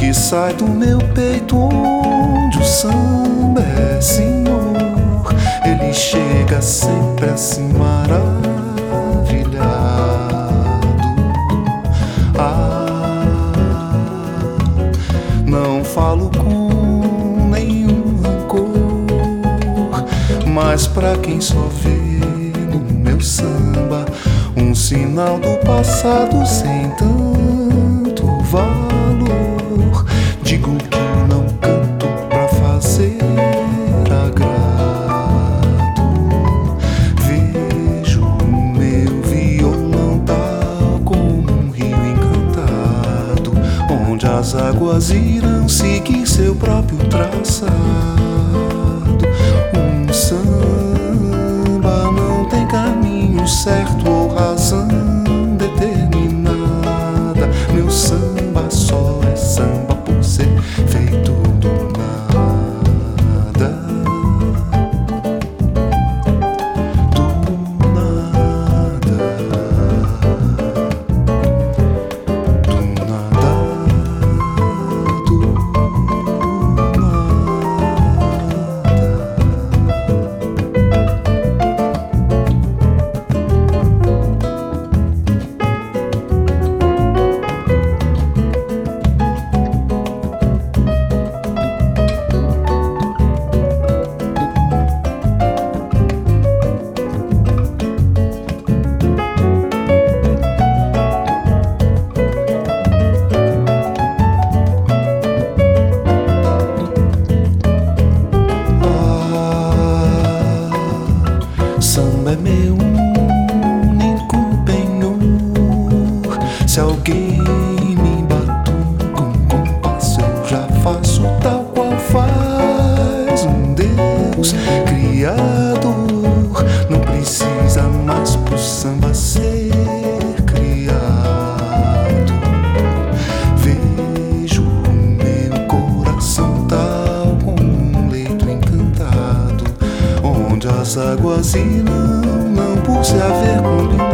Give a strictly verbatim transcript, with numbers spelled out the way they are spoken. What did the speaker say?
que sai do meu peito onde o samba é senhor. Ele chega sempre assim maravilhado. Ah, não falo com nenhum rancor, mas pra quem só vê no meu samba um sinal do passado sem tanto valor, digo que não canto pra fazer agrado. Vejo meu violão tal como um rio encantado, onde as águas irão seguir seu próprio traçado. Um samba não tem caminho certo ou razão determinada. Meu samba só é samba por ser feito do nada. Do nada. Do nada. Do samba é meu único penhor. Se alguém me batuca um compasso, eu já faço tal qual faz um Deus criador. Não precisa mais pro samba ser criado. Vejo o meu coração tal como um leito encantado, onde as águas irão, não por se haver combinado.